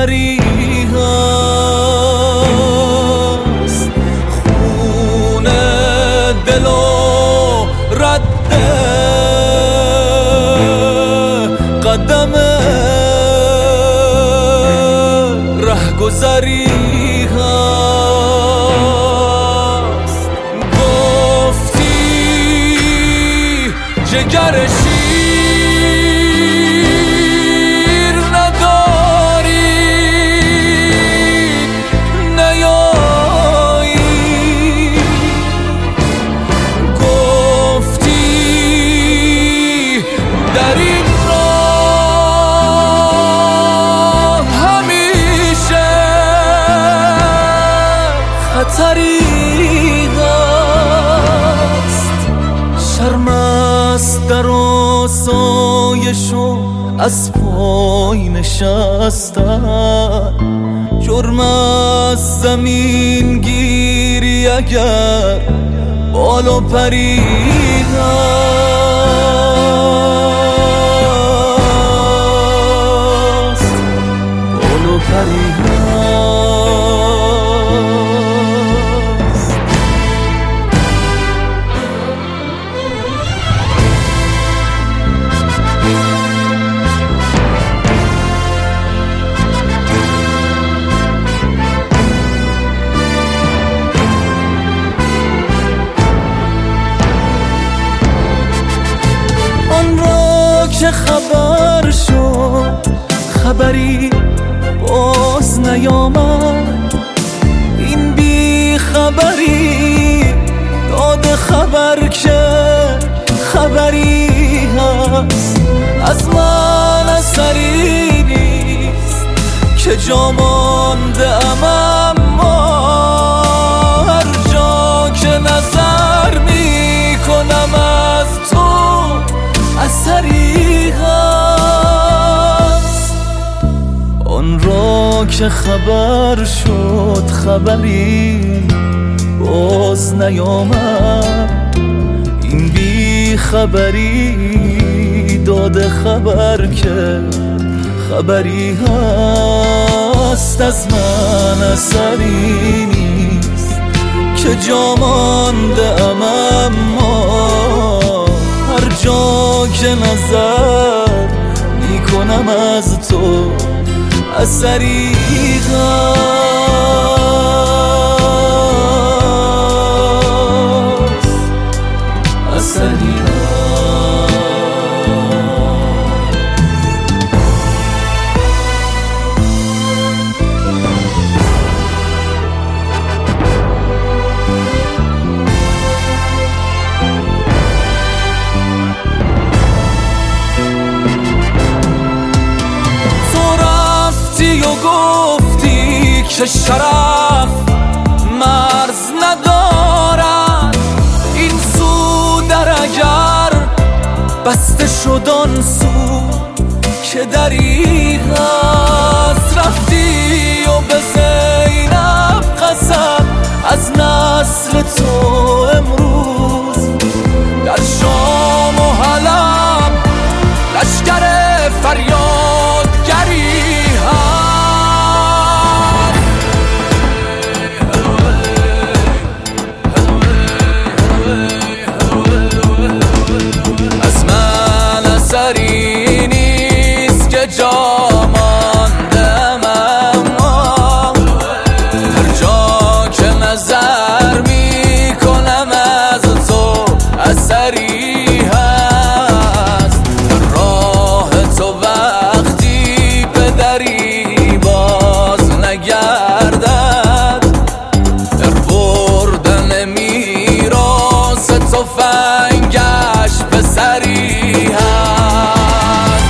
گذری هست، خون دل و رد قدم ره گذری هست. گفتی جگر شیر نداری نیایی، گفتی در این راه همیشه خطری هست. شرم است در آسایش و از پای نشستن، جرم از زمین گیری اگر بال و پری هست، بال و پری هست. که خبر شد خبری باز نیامد، این بی خبری داد خبر که خبری هست. از من اثری نیست که جا مانده ام، اما هر جا که نظر می کنم از تو اثری هست. آن را که خبر شد خبری باز نیامد، این بی خبری داده خبر که خبری هست. از من اثری نیست که جا مانده ام، اما هر جا که نظر میکنم از تو اثری هست، اثری هست. گفتی که شرف مرز ندارد، این سو در اگر بسته شد آن سو که دری هست. رفتی و به زینب قسم از نسل تو امروز در شام و حلب لشکر فریادگری نیست که جا ماندم، اما هر جا که نظر می کنم از تو اثری هست. راه تو وقتی پدری باز نگردد، در بردن میراث تفنگش پسری هست.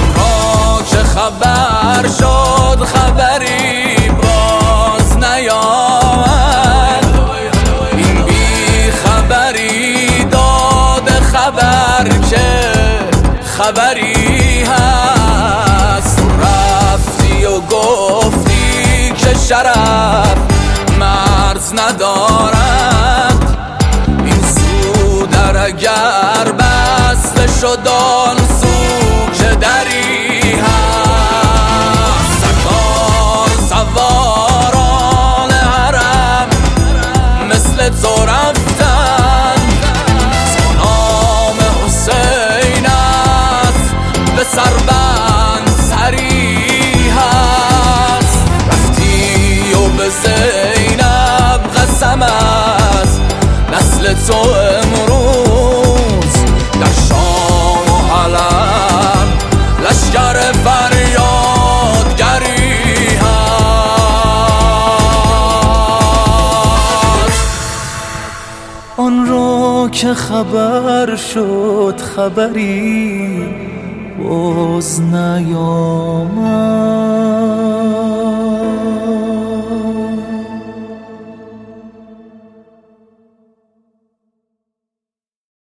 خبر شد خبری باز نیامد، این بی خبری داد خبر که خبری هست. رفتی و گفتی که شرف مرز ندارد، این سو در اگر بسته شد آن سو که دری هست. زینب قسم است نسل تو امروز در شام و حلب لشکر فریادگری هست. آن را که خبر شد خبری باز نیامد،